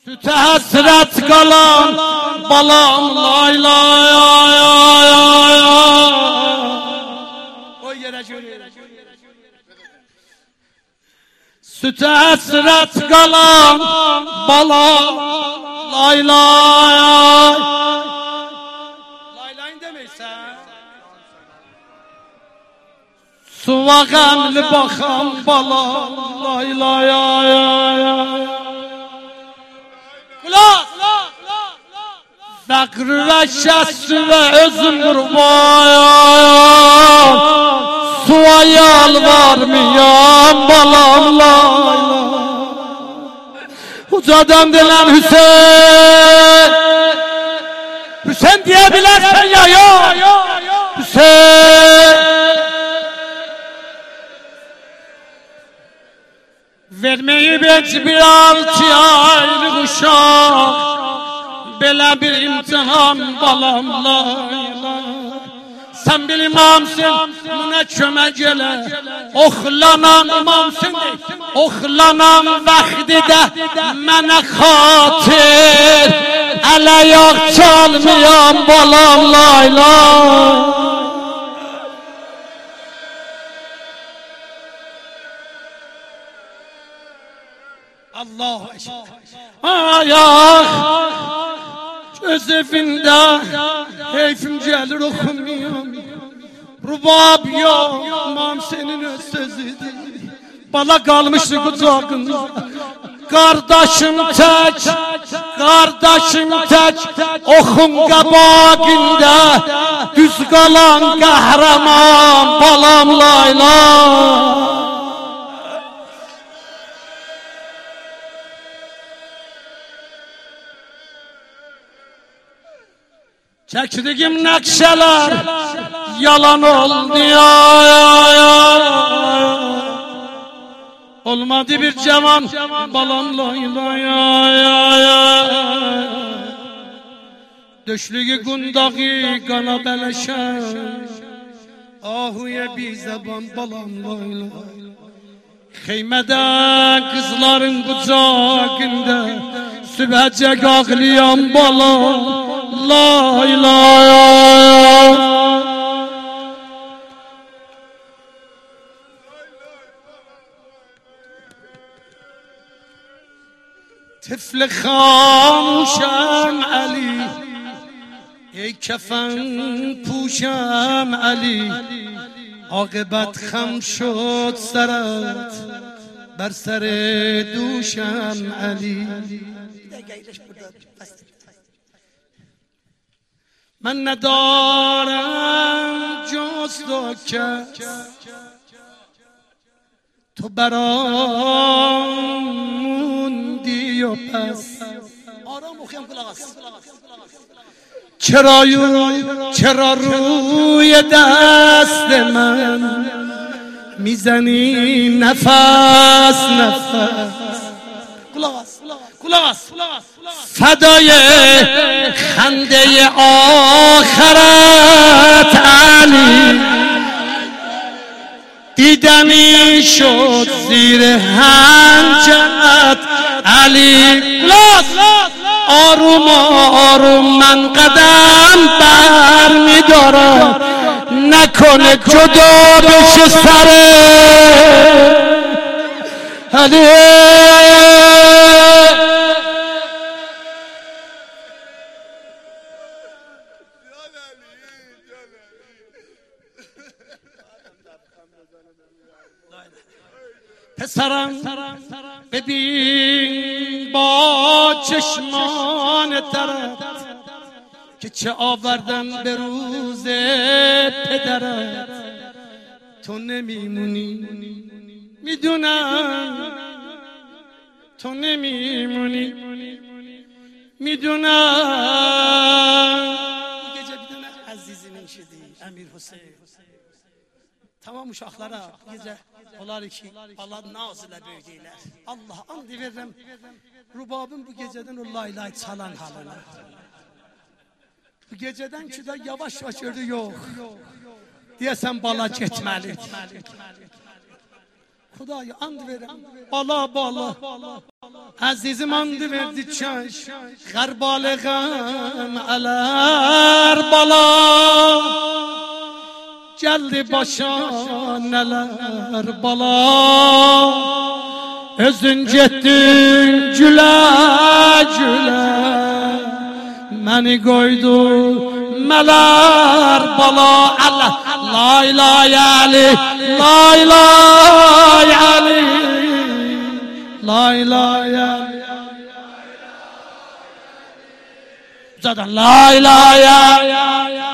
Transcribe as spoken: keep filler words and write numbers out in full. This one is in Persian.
Süte hasret kalan balam lay lay ay ay ay ay. O yere şöyle. Süte hasret kalan balam lay lay ay. Lay lay demeysen. Suva gamli bakan balam lay lay ay ay ay. Kulak! Fakr ve şahs ve özüm kurban suya yalvarmayan balamla Ucadan denen Hüseyin Hüseyin diyebilirsen ya ya Hüseyin Vermeyi beç bir altı aylık uşak Belə bir imtihan balamla Sen bir imamsın buna kömək elə Oxlanan imamsın Oxlanan vaxtidə mənə xatir Ələ yox çalmayan balam layla Allahu Ekber Ay ay Öz evinde heyfim gelir okumuyorum Rubab yok İmam senin öz sözüdür Bala kalmıştı kucağında Kardeşim tek Kardeşim tek Okun kabağında Düz kalan kahraman Balam layla Çektiğim nakşeler yalan oldu ya, ya, ya. Olmadı bir cevan balam layla ya, ya, ya. Döşlüğü gundağı kana beleşen Ahuye bir zeban balam layla Heymede kızların kucağında Sübhecek ağlayan balam La ilahe Tifli khamuşam Ali Ey kefen puşam Ali Akıbet kham şod sarat Ber ser duşam Ali من ندارم جز تو کس تو برام موندی و پس چرا چرا روی دست من میزنی نفس نفس فدای خنده آخرت علی دیدمی شد زیر هنجرت علی آروم آروم من قدم بر میدارم نکنه جدا بشه سر علی پسرم ببین با چشمان ترت که چه آوردن به روز پدرت تو نمیمونی میدونم تو نمیمونی میدونم gece bir tane azizinin şidi Emir Hüseyin tamam uşaqlara gece onlar ki Allah nazile böyleyler Allah and veririm Rubabın bu geceden o laylay çalan halına bu geceden ki de yavaş yavaş öldü yok diyesen bala geçmeli Xudaya and verirəm. Bala bala Əzizim and verdi çəş Qərbalıqəm ələr bala Gəldi başa nələr bala Özün getdin gülə gülə Məni qoydu mələr bala Allah La ilahe Ali La ilahe Ali La ilahe Zaten La ilahe